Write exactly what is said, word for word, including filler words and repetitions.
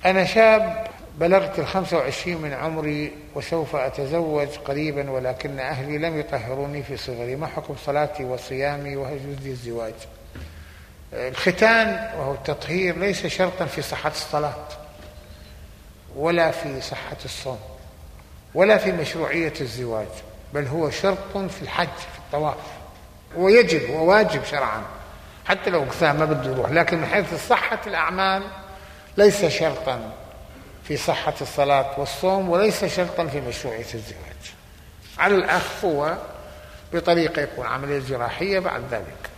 أنا شاب بلغت الخمسة وعشرين من عمري وسوف أتزوج قريبا، ولكن أهلي لم يطهروني في صغري، ما حكم صلاتي وصيامي وهل يجوز لي الزواج؟ الختان وهو التطهير ليس شرطا في صحة الصلاة ولا في صحة الصوم ولا في مشروعية الزواج، بل هو شرط في الحج في الطواف، ويجب وواجب شرعا حتى لو كثان ما بده يروح، لكن من حيث صحة الأعمال ليس شرطا في صحة الصلاة والصوم وليس شرطا في مشروعية الزواج. على الأخ هو بطريقة يكون عملية جراحية بعد ذلك.